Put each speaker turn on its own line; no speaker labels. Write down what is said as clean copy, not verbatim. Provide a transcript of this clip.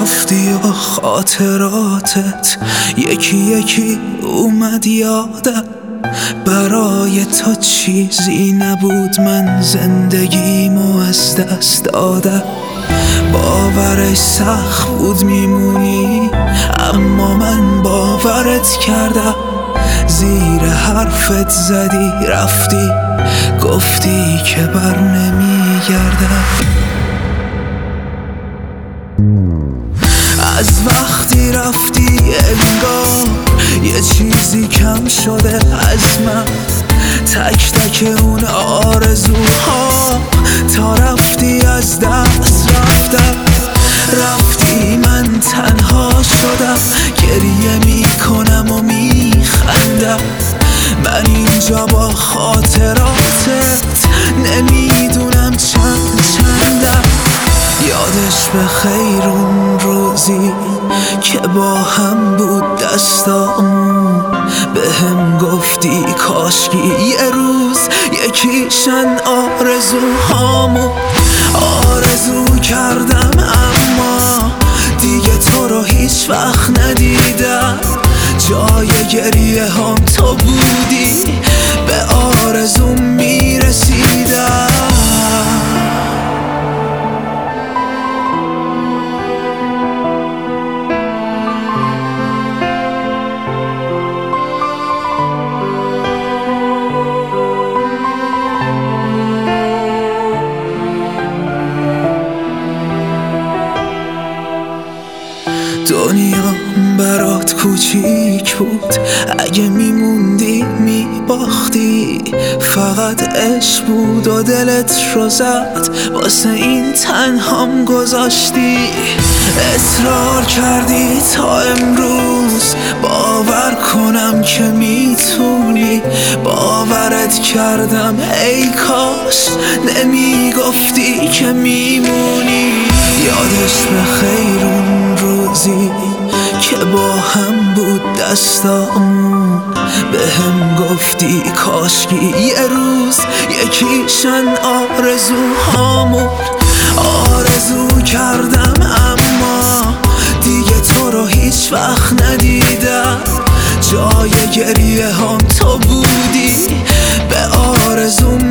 رفتی و خاطراتت یکی یکی اومد یادم. برای تو چیزی نبود، من زندگیمو از دست دادم. باورش سخت بود میمونی، اما من باورت کردم. زیر حرفت زدی رفتی، گفتی که بر نمیگردم. از وقتی رفتی انگار یه چیزی کم شده از من. تک تک اون آرزوها تا رفتی از دست رفتم. رفتی من تنها شدم، گریه میکنم و میخندم. من اینجا با خاطراتت نمیدونم چندم. یادش به خیر اون روزی که با هم بود دستامون. به هم گفتی کاشکی یه روز یکیشن آرزوهامون. آرزو کردم اما دیگه تو رو هیچ وقت ندیدم. جای گریه هم تو بودی، به آرزوم میرسیدم. دنیا برات کوچیک بود، اگه میموندی میباختی. فقط عشق بود و دلت رو زد، واسه این تنهام گذاشتی. اصرار کردی تا امروز باور کنم که میتونی. باورت کردم ای کاش نمیگفتی که میمونی. یادش به خیر اون روزی که با هم بود دستامون. به هم گفتی کاشکی یه روز یکیشن آرزوهامون. آرزو کردم اما دیگه تو رو هیچ وقت ندیدم. جای گریه هم تو بودی، به آرزوم